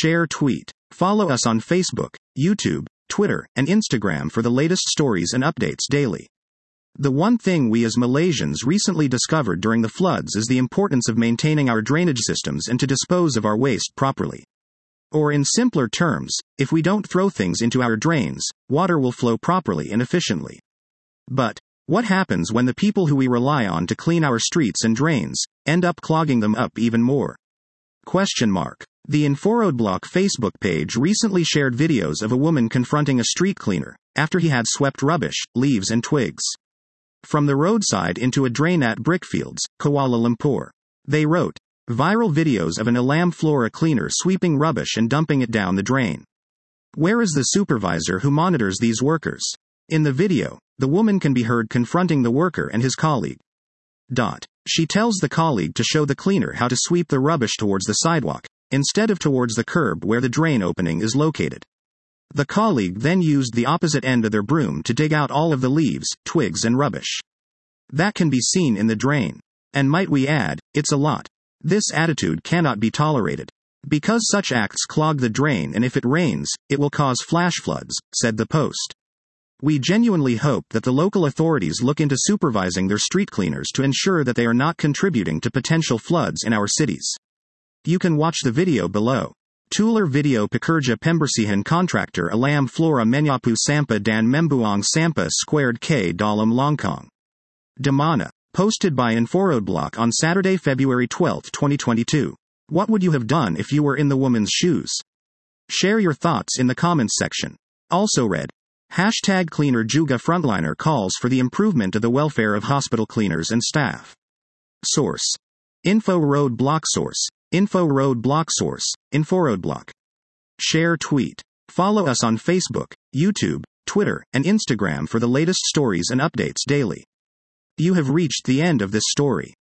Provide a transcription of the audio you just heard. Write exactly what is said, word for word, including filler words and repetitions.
Share tweet. Follow us on Facebook, YouTube, Twitter, and Instagram for the latest stories and updates daily. The one thing we as Malaysians recently discovered during the floods is the importance of maintaining our drainage systems and to dispose of our waste properly. Or in simpler terms, if we don't throw things into our drains, water will flow properly and efficiently. But what happens when the people who we rely on to clean our streets and drains end up clogging them up even more? Question mark. The InfoRoadblock Facebook page recently shared videos of a woman confronting a street cleaner after he had swept rubbish, leaves and twigs from the roadside into a drain at Brickfields, Kuala Lumpur. They wrote, viral videos of an Alam Flora cleaner sweeping rubbish and dumping it down the drain. Where is the supervisor who monitors these workers? In the video, the woman can be heard confronting the worker and his colleague. Dot. She tells the colleague to show the cleaner how to sweep the rubbish towards the sidewalk, instead of towards the curb where the drain opening is located. The colleague then used the opposite end of their broom to dig out all of the leaves, twigs and rubbish that can be seen in the drain. And might we add, it's a lot. This attitude cannot be tolerated. Because such acts clog the drain and if it rains, it will cause flash floods, said the post. We genuinely hope that the local authorities look into supervising their street cleaners to ensure that they are not contributing to potential floods in our cities. You can watch the video below. Tular video Pekerja Pembersihan Contractor Alam Flora Menyapu Sampa dan Membuang Sampa Squared K Dalam Longkong. Damana. Posted by InfoRoadblock on Saturday, February twelfth, twenty twenty-two. What would you have done if you were in the woman's shoes? Share your thoughts in the comments section. Also read. Hashtag Cleaner Juga Frontliner calls for the improvement of the welfare of hospital cleaners and staff. Source. InfoRoadblock Source. InfoRoadblock Source. InfoRoadblock. Share tweet. Follow us on Facebook, YouTube, Twitter, and Instagram for the latest stories and updates daily. You have reached the end of this story.